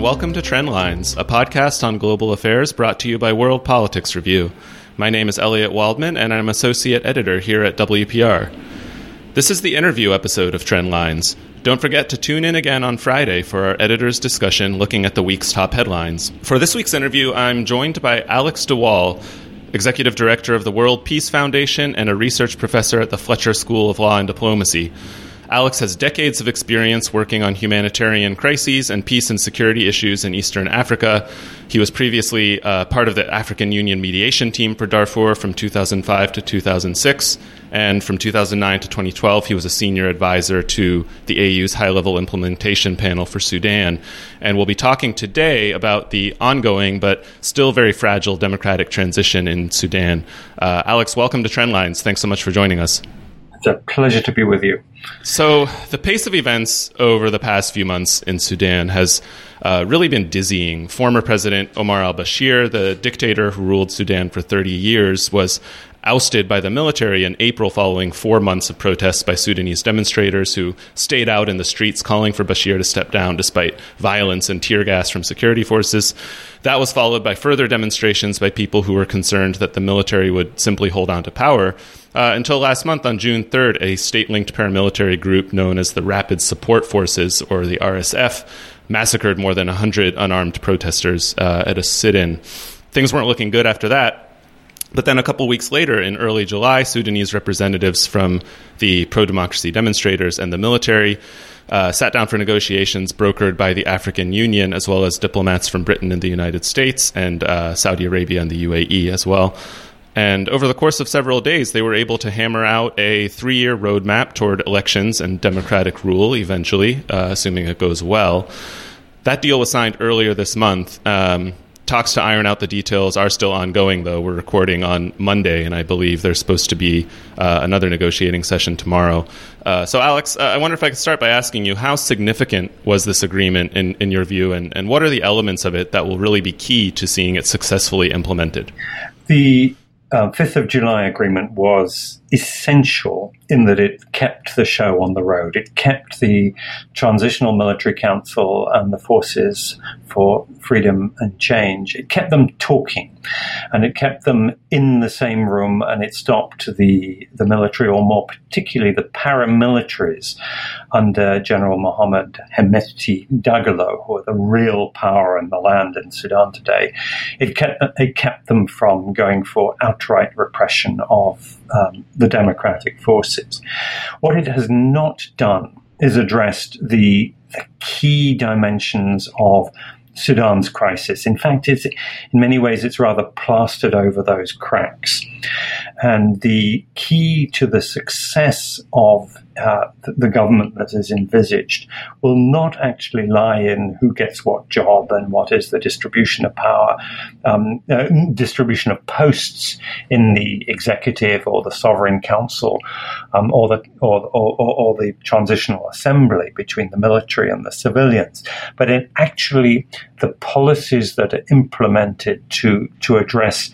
and welcome to Trendlines, a podcast on global affairs brought to you by World Politics Review. My name is Elliot Waldman, and I'm associate editor here at WPR. This is the interview episode of Trendlines. Don't forget to tune in again on Friday for our editor's discussion looking at the week's top headlines. For this week's interview, I'm joined by Alex de Waal, Executive Director of the World Peace Foundation and a research professor at the Fletcher School of Law and Diplomacy. Alex has decades of experience working on humanitarian crises and peace and security issues in Eastern Africa. He was previously part of the African Union mediation team for Darfur from 2005 to 2006, and from 2009 to 2012, he was a senior advisor to the AU's high-level implementation panel for Sudan. And we'll be talking today about the ongoing but still very fragile democratic transition in Sudan. Alex, welcome to Trendlines. Thanks so much for joining us. It's a pleasure to be with you. So the pace of events over the past few months in Sudan has really been dizzying. Former President Omar al-Bashir, the dictator who ruled Sudan for 30 years, was ousted by the military in April following 4 months of protests by Sudanese demonstrators who stayed out in the streets calling for Bashir to step down despite violence and tear gas from security forces. That was followed by further demonstrations by people who were concerned that the military would simply hold on to power. Until last month, on June 3rd, a state-linked paramilitary group known as the Rapid Support Forces, or the RSF, massacred more than 100 unarmed protesters at a sit-in. Things weren't looking good after that. But then a couple weeks later, in early July, Sudanese representatives from the pro-democracy demonstrators and the military sat down for negotiations brokered by the African Union, as well as diplomats from Britain and the United States, and Saudi Arabia and the UAE as well. And over the course of several days, they were able to hammer out a 3-year roadmap toward elections and democratic rule, eventually, assuming it goes well. That deal was signed earlier this month. Talks to iron out the details are still ongoing, though. We're recording on Monday, and I believe there's supposed to be another negotiating session tomorrow. So, Alex, I wonder if I could start by asking you, how significant was this agreement in your view, and what are the elements of it that will really be key to seeing it successfully implemented? The 5th of July agreement was essential in that it kept the show on the road. It kept the Transitional Military Council and the Forces for Freedom and Change. It kept them talking, and it kept them in the same room, and it stopped the military, or more particularly the paramilitaries under General Mohammed Hemeti Dagalo, who are the real power in the land in Sudan today. It kept them from going for outright repression of the democratic forces. What it has not done is addressed the key dimensions of Sudan's crisis. In fact, in many ways, it's rather plastered over those cracks. And the key to the success of the government that is envisaged will not actually lie in who gets what job and what is the distribution of power, distribution of posts in the executive or the sovereign council, or the transitional assembly between the military and the civilians, but in actually the policies that are implemented to address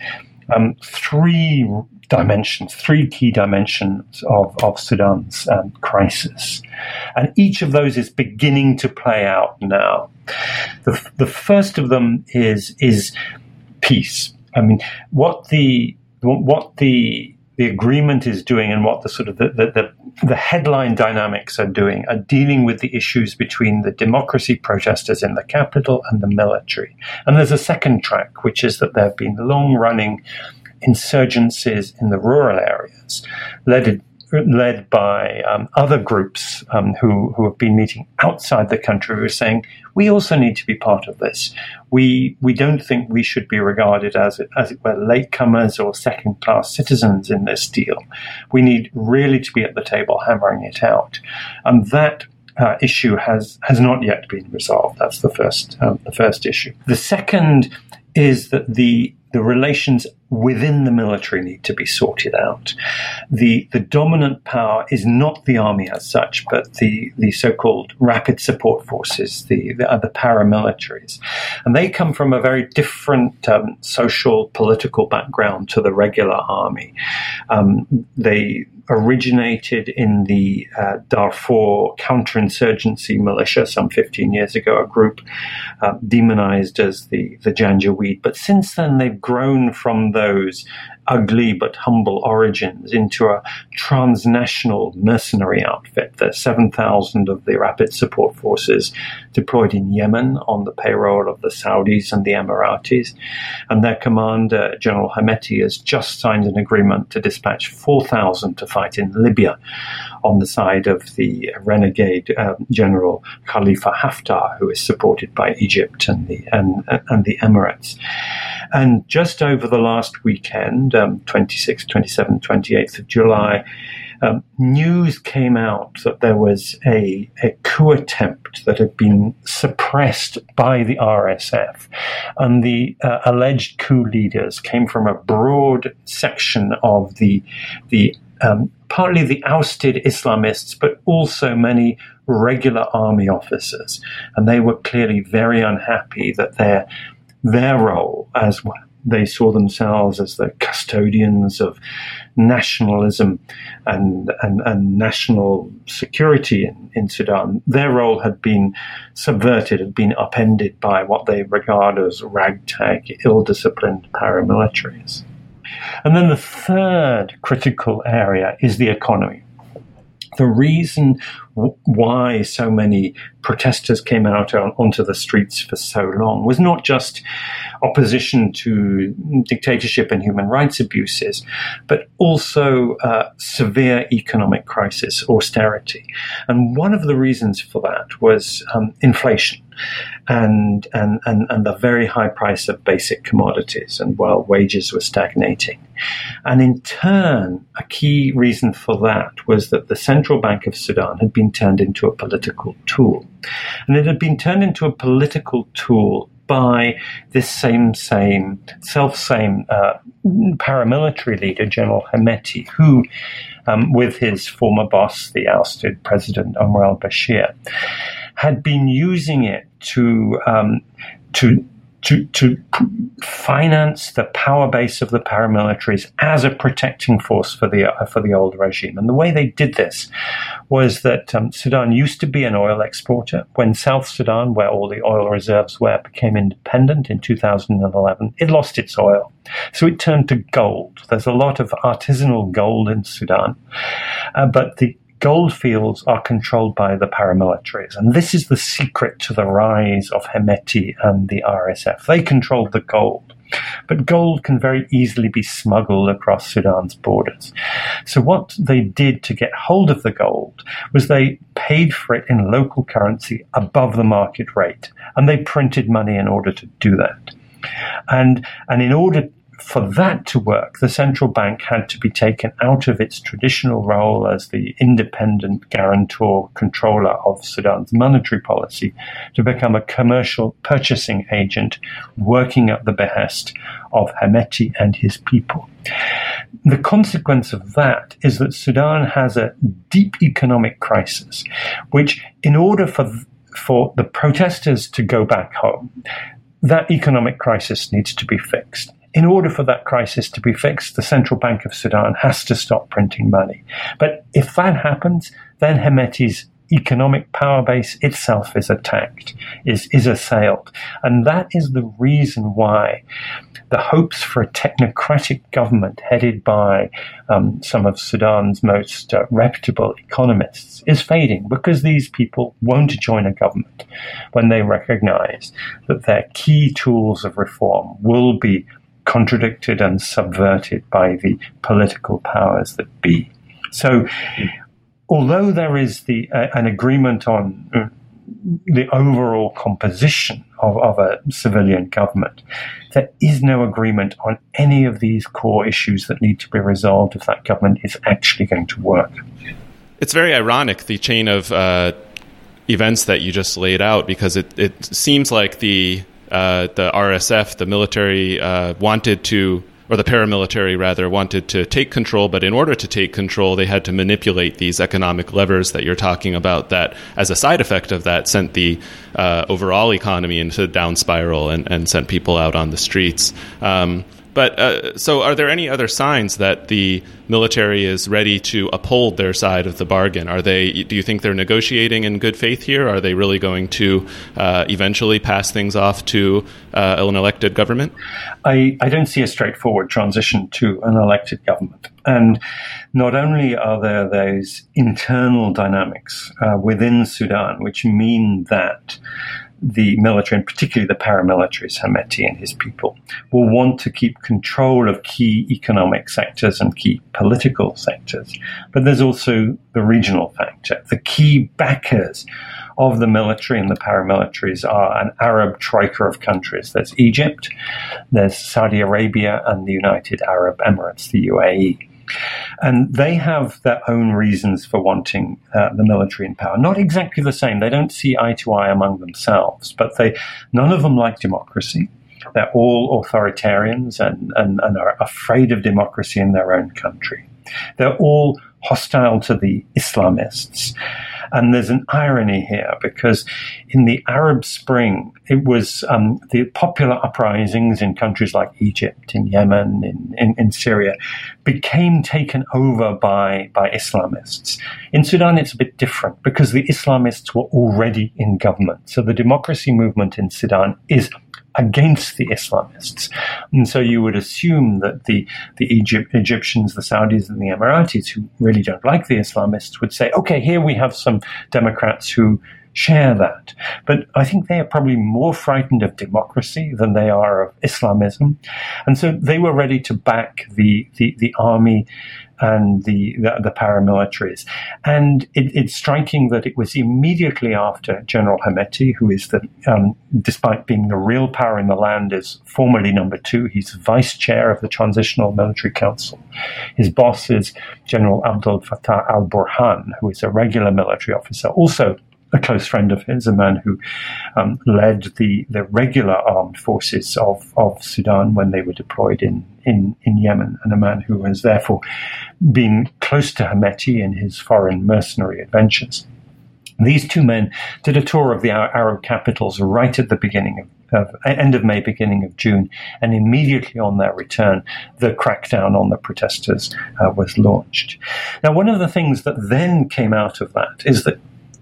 three key dimensions of Sudan's crisis. And each of those is beginning to play out now. The first of them is peace. I mean, what the agreement is doing, and what the sort of the headline dynamics are doing, are dealing with the issues between the democracy protesters in the capital and the military. And there's a second track, which is that there have been long-running insurgencies in the rural areas, led by other groups who have been meeting outside the country, who are saying, we also need to be part of this. We don't think we should be regarded as it were latecomers or second-class citizens in this deal. We need really to be at the table hammering it out. And that issue has not yet been resolved. That's the first issue. The second is that the relations within the military need to be sorted out. The dominant power is not the army as such, but the so-called rapid support forces, the paramilitaries. And they come from a very different social, political background to the regular army. They originated in the Darfur counterinsurgency militia some 15 years ago, a group demonized as the Janjaweed. But since then, they've grown from those ugly but humble origins into a transnational mercenary outfit. There's 7,000 of the Rapid Support Forces deployed in Yemen on the payroll of the Saudis and the Emiratis. And their commander, General Hemeti, has just signed an agreement to dispatch 4,000 to fight in Libya on the side of the renegade General Khalifa Haftar, who is supported by Egypt and the Emirates. And just over the last weekend, 26th, 27th, 28th of July, news came out that there was a coup attempt that had been suppressed by the RSF. And the alleged coup leaders came from a broad section of the partly the ousted Islamists, but also many regular army officers. And they were clearly very unhappy that their role, as they saw themselves as the custodians of nationalism and national security in Sudan, their role had been subverted, had been upended by what they regard as ragtag, ill-disciplined paramilitaries. And then the third critical area is the economy. The reason why so many protesters came out onto the streets for so long was not just opposition to dictatorship and human rights abuses, but also severe economic crisis, austerity. And one of the reasons for that was inflation and the very high price of basic commodities, and while wages were stagnating. And in turn, a key reason for that was that the Central Bank of Sudan had been turned into a political tool. And it had been turned into a political tool by this same paramilitary leader, General Hemeti, who, with his former boss, the ousted President Omar al-Bashir, had been using it to finance the power base of the paramilitaries as a protecting force for the old regime. And the way they did this was that Sudan used to be an oil exporter. When South Sudan, where all the oil reserves were, became independent in 2011, it lost its oil. So it turned to gold. There's a lot of artisanal gold in Sudan, but the gold fields are controlled by the paramilitaries. And this is the secret to the rise of Hemeti and the RSF. They control the gold. But gold can very easily be smuggled across Sudan's borders. So what they did to get hold of the gold was they paid for it in local currency above the market rate. And they printed money in order to do that. And in order for that to work, the central bank had to be taken out of its traditional role as the independent guarantor controller of Sudan's monetary policy to become a commercial purchasing agent working at the behest of Hemeti and his people. The consequence of that is that Sudan has a deep economic crisis, which, in order for the protesters to go back home, that economic crisis needs to be fixed. In order for that crisis to be fixed, the Central Bank of Sudan has to stop printing money. But if that happens, then Hemeti's economic power base itself is attacked, is assailed. And that is the reason why the hopes for a technocratic government headed by some of Sudan's most reputable economists is fading, because these people won't join a government when they recognize that their key tools of reform will be contradicted and subverted by the political powers that be. So, although there is an agreement on the overall composition of a civilian government, there is no agreement on any of these core issues that need to be resolved if that government is actually going to work. It's very ironic, the chain of events that you just laid out, because it seems like the RSF, the military, wanted to, or the paramilitary rather, wanted to take control, but in order to take control, they had to manipulate these economic levers that you're talking about, that, as a side effect of that, sent the overall economy into a down spiral and sent people out on the streets. But so are there any other signs that the military is ready to uphold their side of the bargain? Do you think they're negotiating in good faith here? Are they really going to eventually pass things off to an elected government? I don't see a straightforward transition to an elected government. And not only are there those internal dynamics within Sudan, which mean that the military, and particularly the paramilitaries, Hemeti and his people, will want to keep control of key economic sectors and key political sectors. But there's also the regional factor. The key backers of the military and the paramilitaries are an Arab troika of countries. There's Egypt, there's Saudi Arabia, and the United Arab Emirates, the UAE. And they have their own reasons for wanting the military in power. Not exactly the same. They don't see eye to eye among themselves, but none of them like democracy. They're all authoritarians and are afraid of democracy in their own country. They're all hostile to the Islamists. And there's an irony here, because in the Arab Spring, it was the popular uprisings in countries like Egypt, in Yemen, in Syria, became taken over by Islamists. In Sudan, it's a bit different, because the Islamists were already in government. So the democracy movement in Sudan is against the Islamists. And so you would assume that the Egyptians, the Saudis, and the Emiratis, who really don't like the Islamists, would say, okay, here we have some Democrats who share that. But I think they are probably more frightened of democracy than they are of Islamism. And so they were ready to back the army and the paramilitaries. And it's striking that it was immediately after General Hemeti, who is despite being the real power in the land, is formally number 2. He's vice chair of the Transitional Military Council. His boss is General Abdel Fattah al-Burhan, who is a regular military officer, also a close friend of his, a man who led the regular armed forces of Sudan when they were deployed in Yemen, and a man who has therefore been close to Hemeti in his foreign mercenary adventures. These two men did a tour of the Arab capitals right at the beginning of end of May, beginning of June, and immediately on their return, the crackdown on the protesters was launched. Now, one of the things that then came out of that is that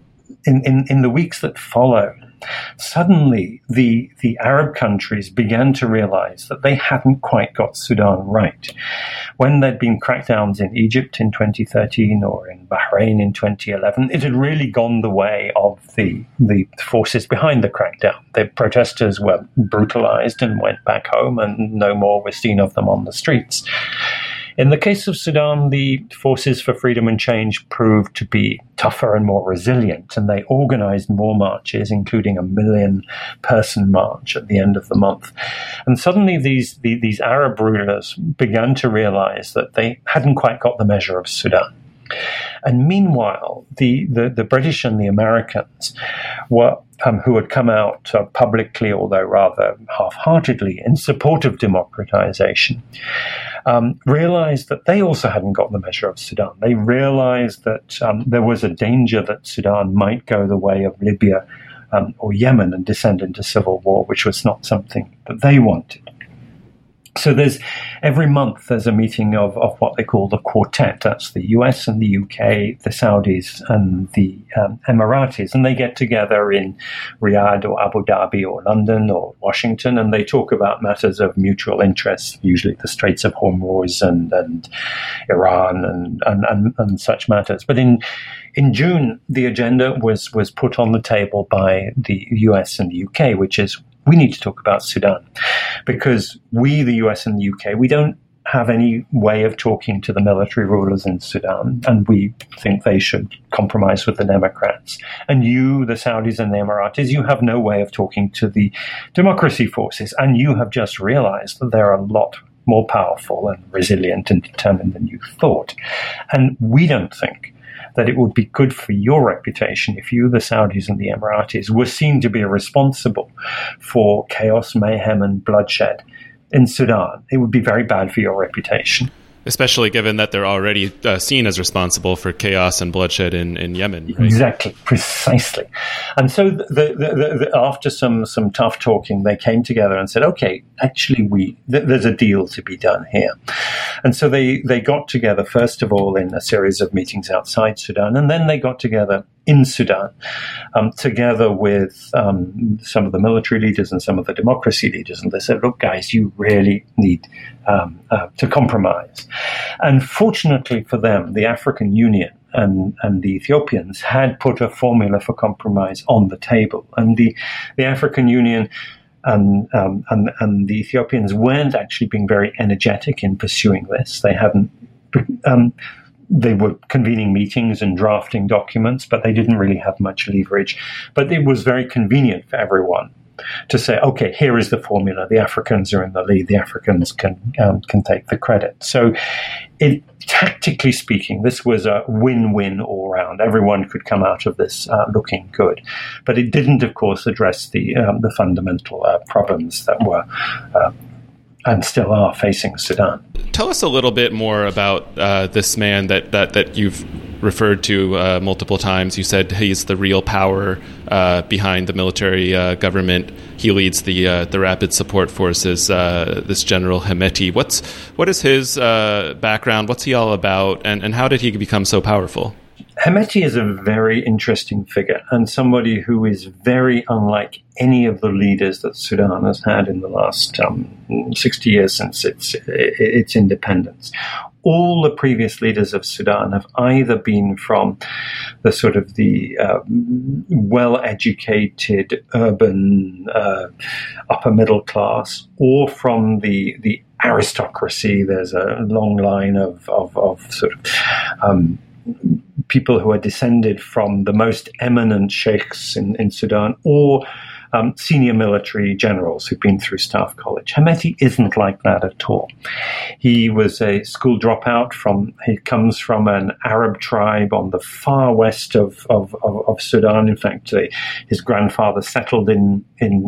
in the weeks that followed, suddenly the Arab countries began to realize that they hadn't quite got Sudan right. When there'd been crackdowns in Egypt in 2013 or in Bahrain in 2011, it had really gone the way of the forces behind the crackdown. The protesters were brutalized and went back home, and no more was seen of them on the streets. In the case of Sudan, the Forces for Freedom and Change proved to be tougher and more resilient, and they organized more marches, including a 1 million-person march at the end of the month. And suddenly these Arab rulers began to realize that they hadn't quite got the measure of Sudan. And meanwhile, the British and the Americans were who had come out publicly, although rather half-heartedly, in support of democratization, realized that they also hadn't got the measure of Sudan. They realized that there was a danger that Sudan might go the way of Libya or Yemen and descend into civil war, which was not something that they wanted. So every month there's a meeting of what they call the Quartet. That's the US and the UK, the Saudis and the Emiratis. And they get together in Riyadh or Abu Dhabi or London or Washington, and they talk about matters of mutual interest, usually the Straits of Hormuz and Iran and such matters. But in June, the agenda was put on the table by the US and the UK, which is, we need to talk about Sudan, because we, the US and the UK, we don't have any way of talking to the military rulers in Sudan, and we think they should compromise with the Democrats. And you, the Saudis and the Emiratis, you have no way of talking to the democracy forces, and you have just realized that they're a lot more powerful and resilient and determined than you thought. And we don't think that it would be good for your reputation if you, the Saudis and the Emiratis, were seen to be responsible for chaos, mayhem, and bloodshed in Sudan. It would be very bad for your reputation. Especially given that they're already seen as responsible for chaos and bloodshed in Yemen. Right? Exactly, precisely. And so after some tough talking, they came together and said, okay, actually, there's a deal to be done here. And so they got together, first of all, in a series of meetings outside Sudan, and then they got together in Sudan, together with some of the military leaders and some of the democracy leaders. And they said, look, guys, you really need to compromise. And fortunately for them, the African Union and the Ethiopians had put a formula for compromise on the table. And the African Union and the Ethiopians weren't actually being very energetic in pursuing this. They hadn't... They were convening meetings and drafting documents, but they didn't really have much leverage. But it was very convenient for everyone to say, okay, here is the formula. The Africans are in the lead. The Africans can take the credit. So tactically speaking, this was a win-win all round. Everyone could come out of this looking good. But it didn't, of course, address the fundamental problems that were and still are facing Sudan. Tell us a little bit more about this man that you've referred to multiple times. You said he's the real power behind the military government. He leads the Rapid Support Forces, this General Hemeti. What is his background? What's he all about? And how did he become so powerful? Hemeti is a very interesting figure and somebody who is very unlike any of the leaders that Sudan has had in the last 60 years since its independence. All the previous leaders of Sudan have either been from the sort of the well-educated, urban, upper middle class, or from the aristocracy. There's a long line of sort of people who are descended from the most eminent sheikhs in Sudan, or senior military generals who've been through Staff College. Hemeti isn't like that at all. He was a school dropout he comes from an Arab tribe on the far west of Sudan. In fact, his grandfather settled in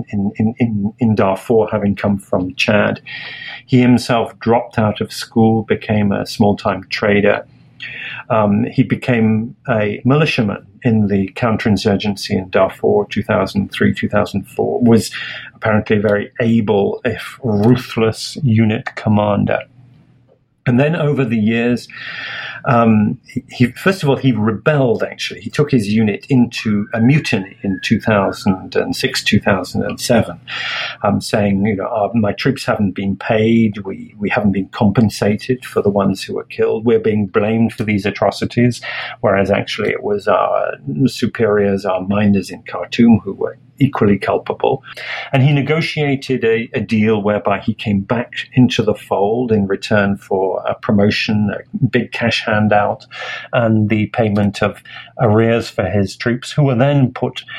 Darfur, having come from Chad. He himself dropped out of school, became a small-time trader. He became a militiaman in the counterinsurgency in Darfur, 2003-2004, was apparently a very able, if ruthless, unit commander. And then over the years, first of all, he rebelled, actually. He took his unit into a mutiny in 2006, 2007, saying, my troops haven't been paid. We haven't been compensated for the ones who were killed. We're being blamed for these atrocities, whereas actually it was our superiors, our minders in Khartoum, who were equally culpable. And he negotiated a deal whereby he came back into the fold in return for a promotion, a big cash handout, and the payment of arrears for his troops, who were then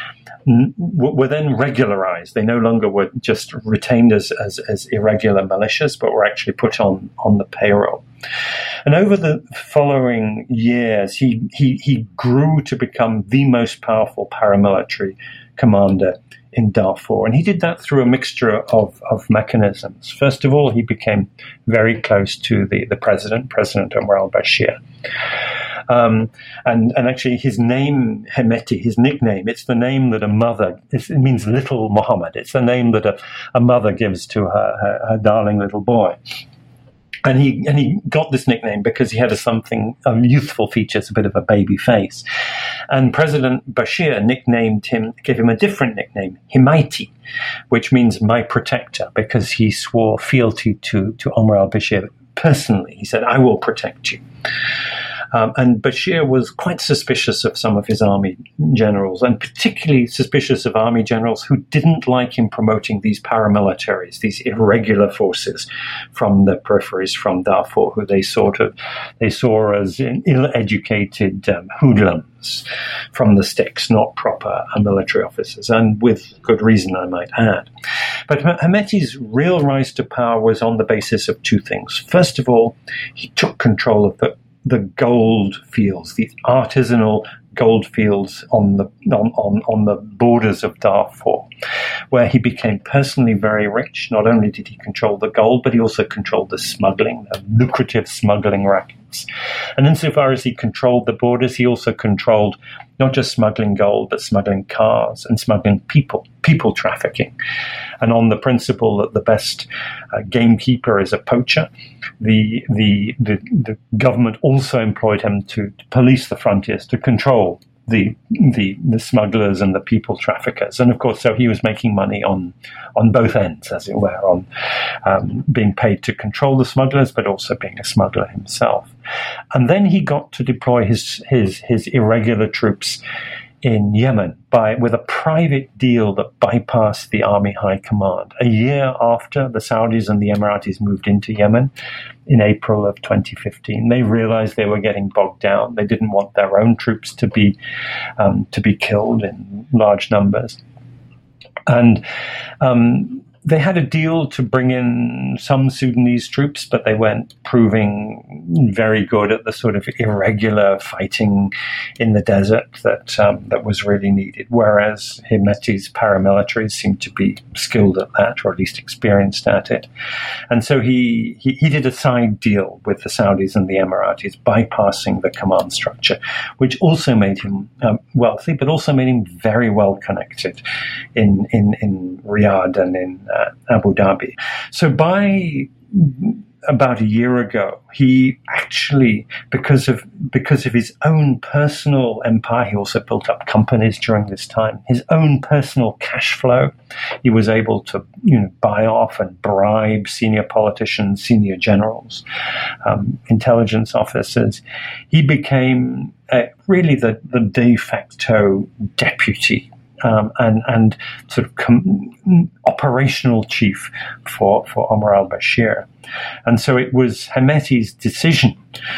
regularized. They no longer were just retained as irregular militias, but were actually put on the payroll. And over the following years, he grew to become the most powerful paramilitary commander in Darfur. And he did that through a mixture of mechanisms. First of all, he became very close to the President Omar al-Bashir. And actually his name, Hemeti, his nickname, it's the name that a mother, it means little Muhammad. It's the name that a mother gives to her darling little boy. And he got this nickname because he had youthful features, a bit of a baby face. And President Bashir gave him a different nickname, Hemaiti, which means my protector, because he swore fealty to Omar al-Bashir personally. He said, I will protect you. And Bashir was quite suspicious of some of his army generals, and particularly suspicious of army generals who didn't like him promoting these paramilitaries, these irregular forces from the peripheries, from Darfur, who they saw as ill-educated hoodlums from the sticks, not proper military officers, and with good reason, I might add. But Hemeti's real rise to power was on the basis of two things. First of all, he took control of the gold fields, the artisanal gold fields on the borders of Darfur. where he became personally very rich. Not only did he control the gold, but he also controlled the smuggling, the lucrative smuggling rackets. And insofar as he controlled the borders, he also controlled not just smuggling gold, but smuggling cars and smuggling people trafficking. And on the principle that the best gamekeeper is a poacher, the government also employed him to police the frontiers, to control the smugglers and the people traffickers. And of course, so he was making money on both ends, as it were, on being paid to control the smugglers, but also being a smuggler himself. And then he got to deploy his irregular troops in Yemen with a private deal that bypassed the army high command. A year after the Saudis and the Emiratis moved into Yemen in April of 2015, they realized they were getting bogged down. They didn't want their own troops to be killed in large numbers. And they had a deal to bring in some Sudanese troops, but they weren't proving very good at the sort of irregular fighting in the desert that was really needed, whereas Hemeti's paramilitaries seemed to be skilled at that, or at least experienced at it. And so he did a side deal with the Saudis and the Emiratis, bypassing the command structure, which also made him wealthy, but also made him very well connected in Riyadh and in Abu Dhabi. So by about a year ago, he actually, because of his own personal empire, he also built up companies during this time. His own personal cash flow, he was able to buy off and bribe senior politicians, senior generals, intelligence officers. He became really the de facto deputy and sort of operational chief for Omar al-Bashir. And so it was Hemeti's decision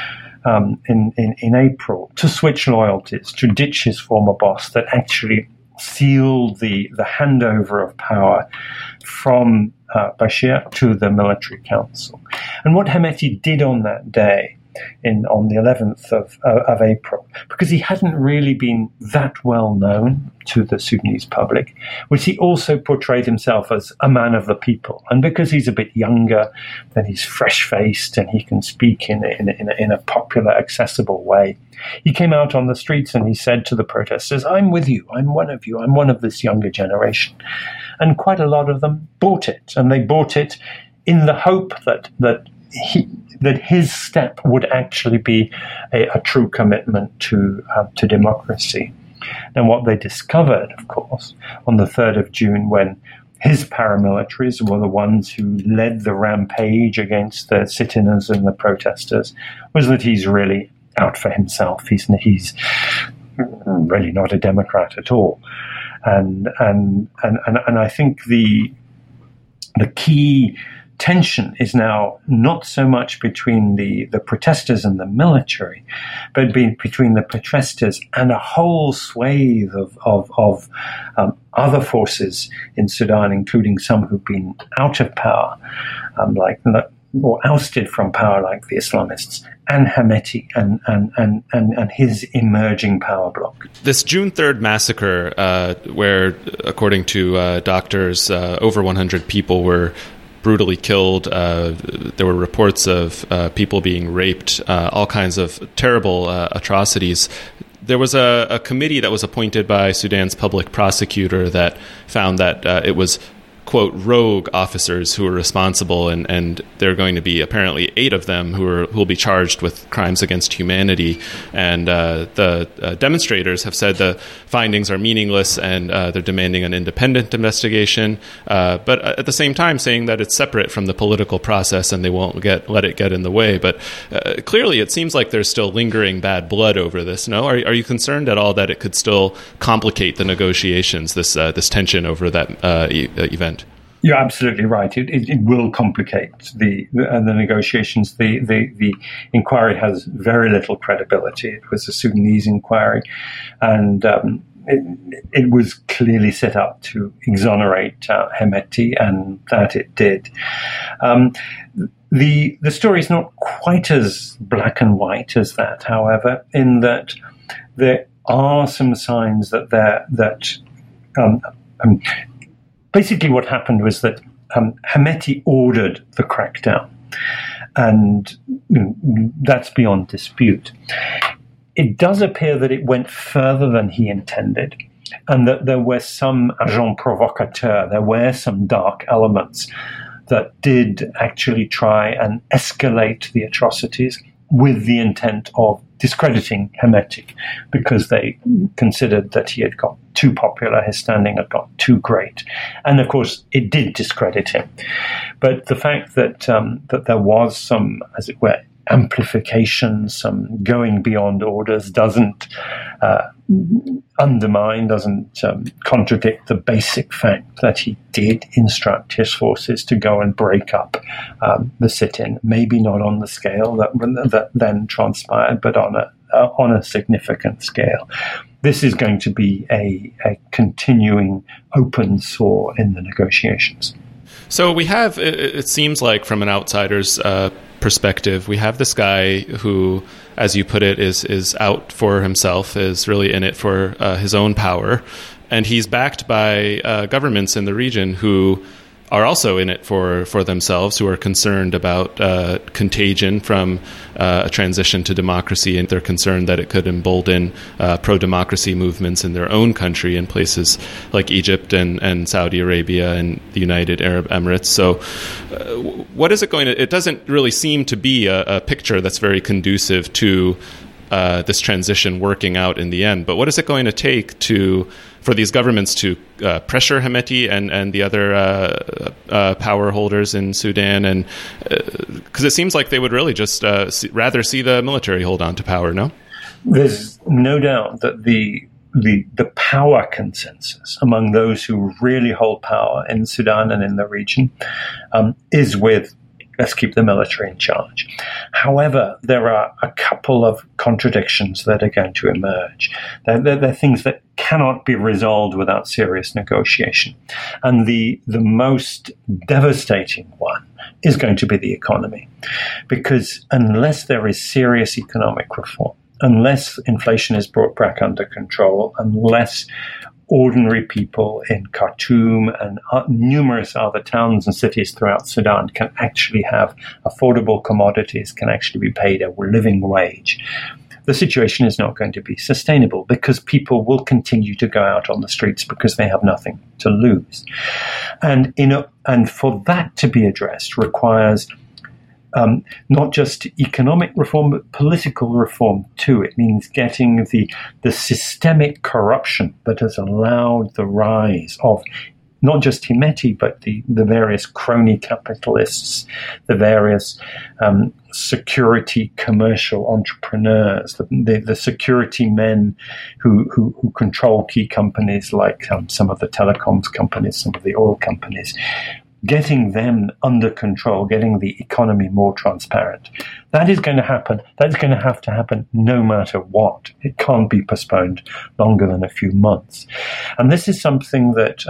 in April to switch loyalties, to ditch his former boss, that actually sealed the handover of power from Bashir to the military council. And what Hemeti did on that day, on the 11th of April, because he hadn't really been that well known to the Sudanese public, which he also portrayed himself as a man of the people. And because he's a bit younger, then he's fresh-faced and he can speak in a popular, accessible way. He came out on the streets and he said to the protesters, "I'm with you, I'm one of you, I'm one of this younger generation." And quite a lot of them bought it, and they bought it in the hope that his step would actually be a true commitment to democracy. And what they discovered, of course, on the 3rd of June, when his paramilitaries were the ones who led the rampage against the sit-inners and the protesters, was that he's really out for himself. He's really not a Democrat at all. And I think the key tension is now not so much between the protesters and the military, but between the protesters and a whole swathe of other forces in Sudan, including some who've been out of power, or ousted from power, like the Islamists, and Hemeti and his emerging power bloc. This June 3rd massacre, where, according to doctors, over 100 people were brutally killed. There were reports of people being raped, all kinds of terrible atrocities. There was a committee that was appointed by Sudan's public prosecutor that found that it was, quote, rogue officers who were responsible, and there are going to be apparently 8 of them who will be charged with crimes against humanity. And the demonstrators have said the findings are meaningless, and they're demanding an independent investigation, but at the same time saying that it's separate from the political process and they won't let it get in the way. But clearly it seems like there's still lingering bad blood over this. No? Are you concerned at all that it could still complicate the negotiations, this tension over that event? You're absolutely right. It will complicate the negotiations. The inquiry has very little credibility. It was a Sudanese inquiry, and it was clearly set up to exonerate Hemeti, and that it did. The story is not quite as black and white as that, however, in that there are some signs that basically what happened was that Hemeti ordered the crackdown, and that's beyond dispute. It does appear that it went further than he intended, and that there were some agents provocateurs, there were some dark elements that did actually try and escalate the atrocities with the intent of discrediting Hemeti, because they considered that he had got too popular, his standing had got too great. And of course, it did discredit him. But the fact that that there was some, as it were, amplification, some going beyond orders, doesn't undermine, doesn't contradict the basic fact that he did instruct his forces to go and break up the sit-in, maybe not on the scale that then transpired, but on a significant scale. This is going to be a continuing open sore in the negotiations. So we have, it seems like from an outsider's perspective, we have this guy who, as you put it, is out for himself, is really in it for his own power. And he's backed by governments in the region who are also in it for themselves, who are concerned about contagion from a transition to democracy, and they're concerned that it could embolden pro-democracy movements in their own country in places like Egypt and Saudi Arabia and the United Arab Emirates. So what is it going to... It doesn't really seem to be a picture that's very conducive to this transition working out in the end. But what is it going to take for these governments to pressure Hemeti and the other power holders in Sudan? And because it seems like they would really just rather see the military hold on to power, no? There's no doubt that the power consensus among those who really hold power in Sudan and in the region is with, let's keep the military in charge. However, there are a couple of contradictions that are going to emerge. They're things that cannot be resolved without serious negotiation. And the most devastating one is going to be the economy. Because unless there is serious economic reform, unless inflation is brought back under control, unless ordinary people in Khartoum and numerous other towns and cities throughout Sudan can actually have affordable commodities, can actually be paid a living wage, the situation is not going to be sustainable, because people will continue to go out on the streets because they have nothing to lose. And for that to be addressed requires not just economic reform, but political reform too. It means getting the systemic corruption that has allowed the rise of not just Hemeti, but the various crony capitalists, the various security commercial entrepreneurs, the security men who control key companies like some of the telecoms companies, some of the oil companies, getting them under control, getting the economy more transparent. That is going to happen. That's going to have to happen no matter what. It can't be postponed longer than a few months. And this is something that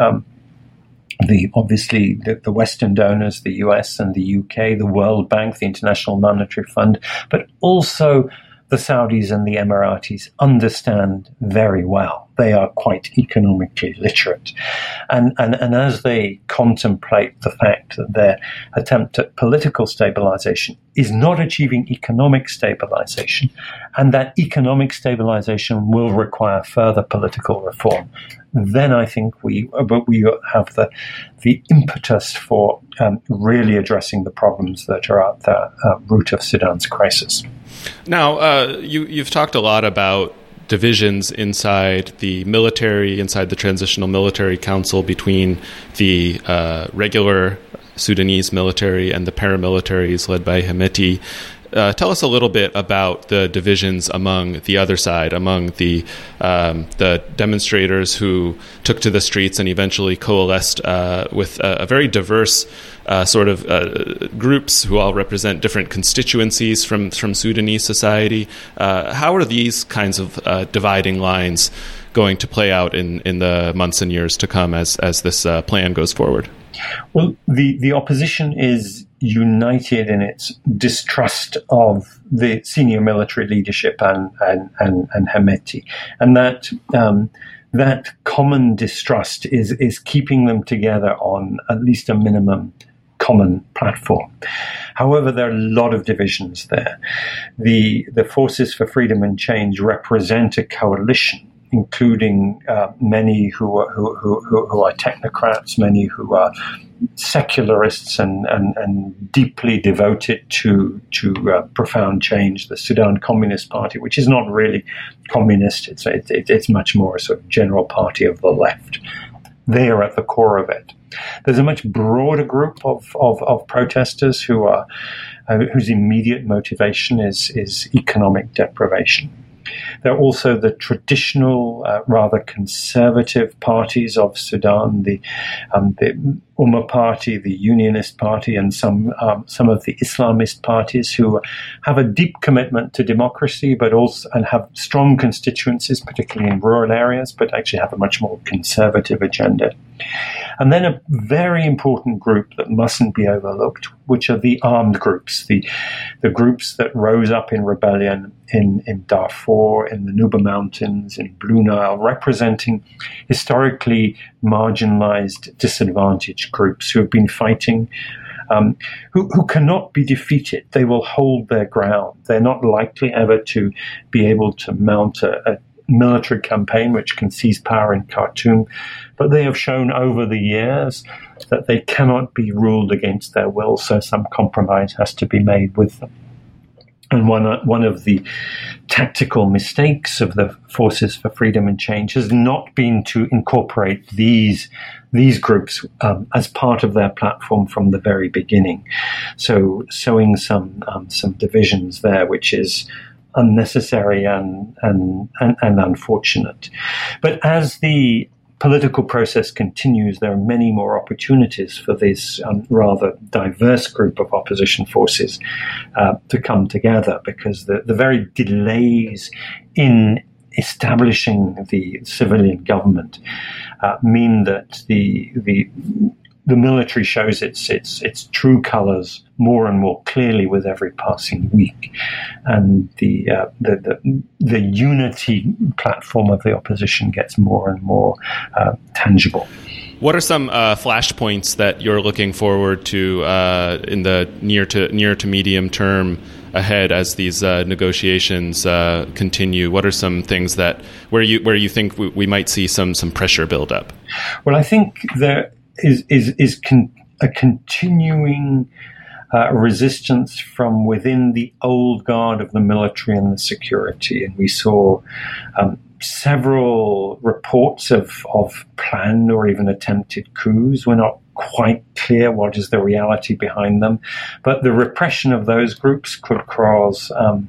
obviously the Western donors, the US and the UK, the World Bank, the International Monetary Fund, but also the Saudis and the Emiratis understand very well. They are quite economically literate. And as they contemplate the fact that their attempt at political stabilization is not achieving economic stabilization, and that economic stabilization will require further political reform, then I think we have the impetus for really addressing the problems that are at the root of Sudan's crisis. Now, you've talked a lot about divisions inside the military, inside the Transitional Military Council, between the regular Sudanese military and the paramilitaries led by Hemeti. Tell us a little bit about the divisions among the other side, among the demonstrators who took to the streets and eventually coalesced with a very diverse sort of groups who all represent different constituencies from Sudanese society. How are these kinds of dividing lines going to play out in the months and years to come as this plan goes forward? Well, the opposition is united in its distrust of the senior military leadership and Hemeti, and that that common distrust is keeping them together on at least a minimum common platform. However, there are a lot of divisions there. The Forces for Freedom and Change represent a coalition, including many who are technocrats, many who are secularists and deeply devoted to profound change. The Sudan Communist Party, which is not really communist, it's much more a sort of general party of the left. They are at the core of it. There's a much broader group of protesters who are whose immediate motivation is economic deprivation. There are also the traditional, rather conservative parties of Sudan, the Umma Party, the Unionist Party, and some of the Islamist parties who have a deep commitment to democracy, but also and have strong constituencies, particularly in rural areas, but actually have a much more conservative agenda. And then a very important group that mustn't be overlooked, which are the armed groups, the groups that rose up in rebellion in Darfur, in the Nuba Mountains, in Blue Nile, representing historically marginalized, disadvantaged groups who have been fighting, who cannot be defeated. They will hold their ground. They're not likely ever to be able to mount a military campaign which can seize power in Khartoum, but they have shown over the years that they cannot be ruled against their will, so some compromise has to be made with them. And one of the tactical mistakes of the Forces for Freedom and Change has not been to incorporate these groups as part of their platform from the very beginning. So sowing some divisions there, which is unnecessary and unfortunate. But as the political process continues, there are many more opportunities for this rather diverse group of opposition forces to come together, because the very delays in establishing the civilian government mean that the military shows its true colors more and more clearly with every passing week, and the unity platform of the opposition gets more and more tangible. What are some flashpoints that you're looking forward to in the near to medium term ahead as these negotiations continue? What are some things that where you think we might see some pressure build up? Well, I think there is a continuing resistance from within the old guard of the military and the security. And we saw several reports of planned or even attempted coups. We're not quite clear what is the reality behind them, but the repression of those groups could cause a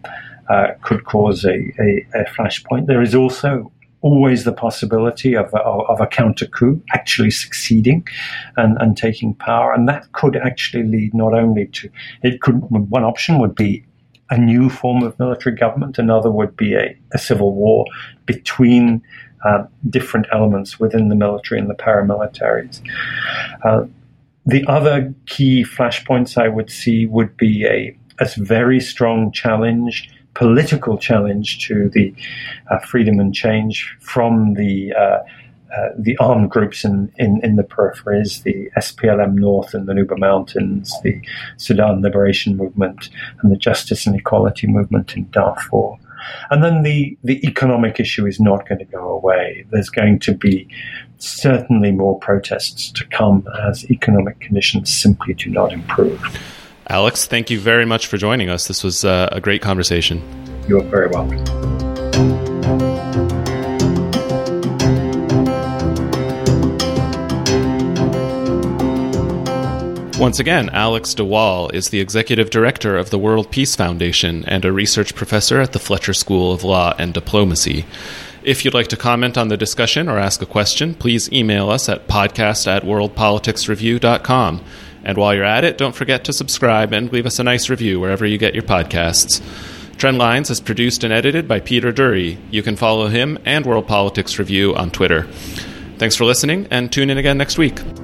flashpoint. There is also always the possibility of a counter coup actually succeeding and taking power, and that could actually lead not only to one option would be a new form of military government, another would be a civil war between different elements within the military and the paramilitaries. The other key flashpoints I would see would be a very strong challenge, political challenge to the freedom and change from the armed groups in the peripheries, the SPLM North in the Nuba Mountains, the Sudan Liberation Movement, and the Justice and Equality Movement in Darfur. And then the economic issue is not going to go away. There's going to be certainly more protests to come as economic conditions simply do not improve. Alex, thank you very much for joining us. This was a great conversation. You are very welcome. Once again, Alex de Waal is the Executive Director of the World Peace Foundation and a research professor at the Fletcher School of Law and Diplomacy. If you'd like to comment on the discussion or ask a question, please email us at podcast@worldpoliticsreview.com. And while you're at it, don't forget to subscribe and leave us a nice review wherever you get your podcasts. Trendlines is produced and edited by Peter Dury. You can follow him and World Politics Review on Twitter. Thanks for listening, and tune in again next week.